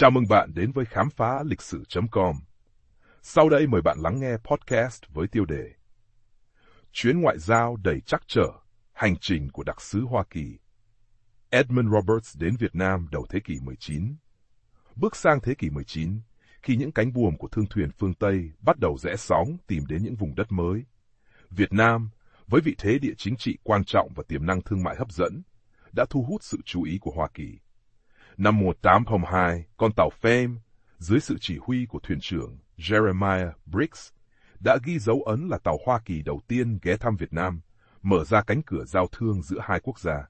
Chào mừng bạn đến với khám phá lịch sử.com. Sau đây mời bạn lắng nghe podcast với tiêu đề Chuyến ngoại giao đầy trắc trở, hành trình của đặc sứ Hoa Kỳ. Edmund Roberts đến Việt Nam đầu thế kỷ 19. Bước sang thế kỷ 19, khi những cánh buồm của thương thuyền phương Tây bắt đầu rẽ sóng tìm đến những vùng đất mới, Việt Nam, với vị thế địa chính trị quan trọng và tiềm năng thương mại hấp dẫn, đã thu hút sự chú ý của Hoa Kỳ. Năm 1802, con tàu Fame, dưới sự chỉ huy của thuyền trưởng Jeremiah Briggs, đã ghi dấu ấn là tàu Hoa Kỳ đầu tiên ghé thăm Việt Nam, mở ra cánh cửa giao thương giữa hai quốc gia.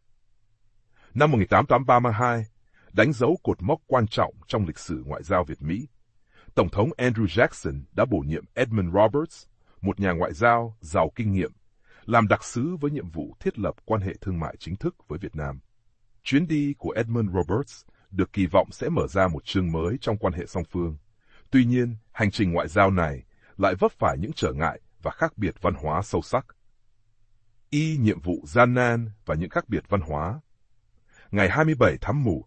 Năm 1832, đánh dấu cột mốc quan trọng trong lịch sử ngoại giao Việt-Mỹ, Tổng thống Andrew Jackson đã bổ nhiệm Edmund Roberts, một nhà ngoại giao giàu kinh nghiệm, làm đặc sứ với nhiệm vụ thiết lập quan hệ thương mại chính thức với Việt Nam. Chuyến đi của Edmund Roberts được kỳ vọng sẽ mở ra một chương mới trong quan hệ song phương. Tuy nhiên, hành trình ngoại giao này lại vấp phải những trở ngại và khác biệt văn hóa sâu sắc. Nhiệm vụ gian nan và những khác biệt văn hóa. Ngày 27 tháng Mùi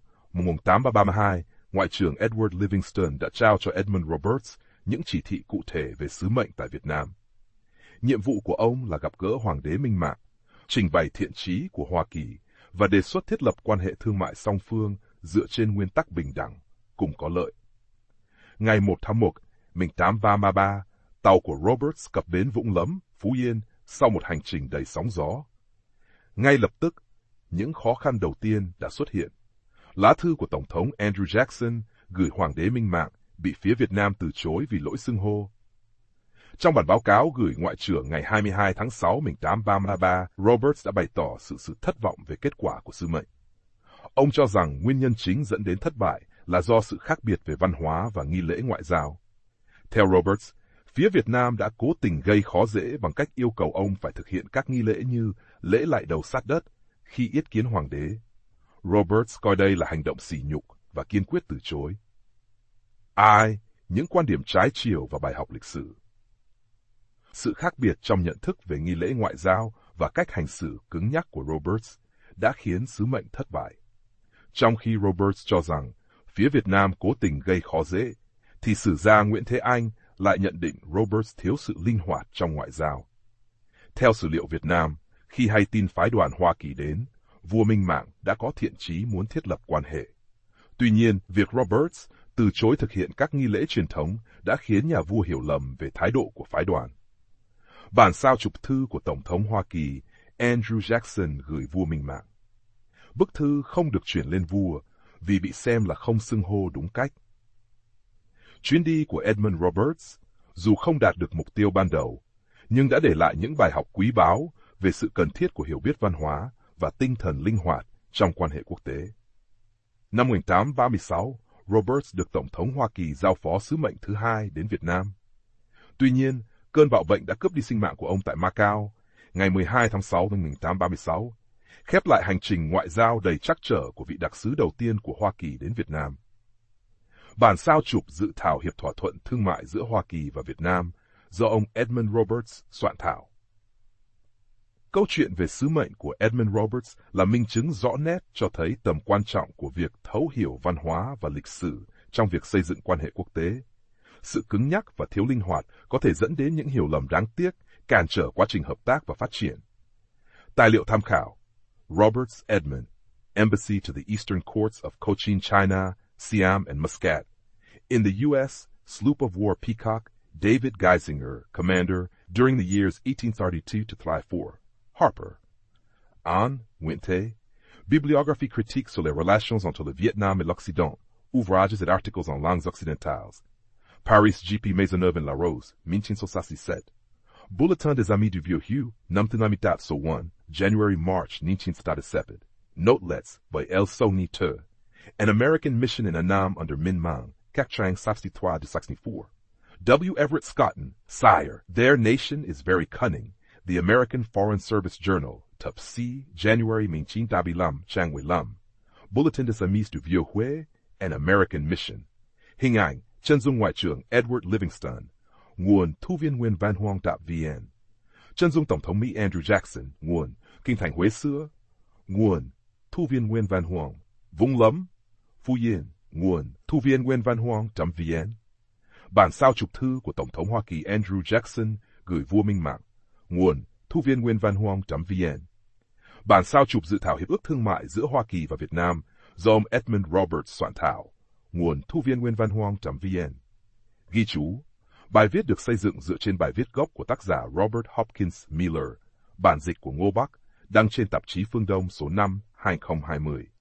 1832, Ngoại trưởng Edward Livingston đã trao cho Edmund Roberts những chỉ thị cụ thể về sứ mệnh tại Việt Nam. Nhiệm vụ của ông là gặp gỡ Hoàng đế Minh Mạng, trình bày thiện chí của Hoa Kỳ và đề xuất thiết lập quan hệ thương mại song phương dựa trên nguyên tắc bình đẳng, cùng có lợi. Ngày 1 tháng 1, 1833, tàu của Roberts cập bến Vũng Lấm, Phú Yên sau một hành trình đầy sóng gió. Ngay lập tức, những khó khăn đầu tiên đã xuất hiện. Lá thư của Tổng thống Andrew Jackson gửi Hoàng đế Minh Mạng bị phía Việt Nam từ chối vì lỗi xưng hô. Trong bản báo cáo gửi Ngoại trưởng ngày 22 tháng 6 1833, Roberts đã bày tỏ sự thất vọng về kết quả của sứ mệnh. Ông cho rằng nguyên nhân chính dẫn đến thất bại là do sự khác biệt về văn hóa và nghi lễ ngoại giao. Theo Roberts, phía Việt Nam đã cố tình gây khó dễ bằng cách yêu cầu ông phải thực hiện các nghi lễ như lễ lại đầu sát đất khi yết kiến Hoàng đế. Roberts coi đây là hành động sỉ nhục và kiên quyết từ chối. Những quan điểm trái chiều và bài học lịch sử. Sự khác biệt trong nhận thức về nghi lễ ngoại giao và cách hành xử cứng nhắc của Roberts đã khiến sứ mệnh thất bại. Trong khi Roberts cho rằng phía Việt Nam cố tình gây khó dễ, thì sử gia Nguyễn Thế Anh lại nhận định Roberts thiếu sự linh hoạt trong ngoại giao. Theo sử liệu Việt Nam, khi hay tin phái đoàn Hoa Kỳ đến, vua Minh Mạng đã có thiện chí muốn thiết lập quan hệ. Tuy nhiên, việc Roberts từ chối thực hiện các nghi lễ truyền thống đã khiến nhà vua hiểu lầm về thái độ của phái đoàn. Bản sao chụp thư của Tổng thống Hoa Kỳ Andrew Jackson gửi vua Minh Mạng. Bức thư không được chuyển lên vua vì bị xem là không xưng hô đúng cách. Chuyến đi của Edmund Roberts, dù không đạt được mục tiêu ban đầu, nhưng đã để lại những bài học quý báu về sự cần thiết của hiểu biết văn hóa và tinh thần linh hoạt trong quan hệ quốc tế. Năm 1836, Roberts được Tổng thống Hoa Kỳ giao phó sứ mệnh thứ hai đến Việt Nam. Tuy nhiên, cơn bạo bệnh đã cướp đi sinh mạng của ông tại Macau, ngày 12 tháng 6 năm 1836, khép lại hành trình ngoại giao đầy trắc trở của vị đặc sứ đầu tiên của Hoa Kỳ đến Việt Nam. Bản sao chụp dự thảo hiệp thỏa thuận thương mại giữa Hoa Kỳ và Việt Nam do ông Edmund Roberts soạn thảo. Câu chuyện về sứ mệnh của Edmund Roberts là minh chứng rõ nét cho thấy tầm quan trọng của việc thấu hiểu văn hóa và lịch sử trong việc xây dựng quan hệ quốc tế. Sự cứng nhắc và thiếu linh hoạt có thể dẫn đến những hiểu lầm đáng tiếc, cản trở quá trình hợp tác và phát triển. Tài liệu tham khảo: Roberts Edmund, Embassy to the Eastern Courts of Cochin China, Siam and Muscat. In the U.S., sloop of war Peacock, David Geisinger, commander, during the years 1832 to 34. Harper. An, Nguyễn Thế. Bibliographie critique sur les relations entre le Vietnam et l'Occident. Ouvrages et articles en langues occidentales. Paris G.P. Maisonneuve and Larose, 1967. Bulletin des Amis du Vieux Hugh, Namtinamitat So 1, January-March 1937. Notelets by L. Sony Te. An American Mission in Annam under Minh Mang, Các trang 63-64. W. Everett Scotton, Sire, Their Nation is Very Cunning. The American Foreign Service Journal, tập C, January 1935, trang 15. Bulletin des Amis du Vieux Huế, An American Mission. Hình ảnh, chân dung Ngoại trưởng Edward Livingston. Nguồn, Thu viên Nguyên Van Hoang.vn. Chân dung Tổng thống Mỹ Andrew Jackson. Nguồn, Kinh thành Huế xưa. Nguồn, Thu viên Nguyên Van Hoang. Vũng Lấm, Phú Yên. Nguồn Thu viên Nguyên Văn Hoang.vn. Bản sao chụp thư của Tổng thống Hoa Kỳ Andrew Jackson gửi vua Minh Mạng. Nguồn Thu viên Nguyên Văn Hoang.vn. Bản sao chụp dự thảo hiệp ước thương mại giữa Hoa Kỳ và Việt Nam do ông Edmund Roberts soạn thảo. Nguồn Thu viên Nguyên Văn Hoang.vn. Ghi chú: bài viết được xây dựng dựa trên bài viết gốc của tác giả Robert Hopkins Miller, bản dịch của Ngô Bắc, đăng trên tạp chí Phương Đông số 5, 2020.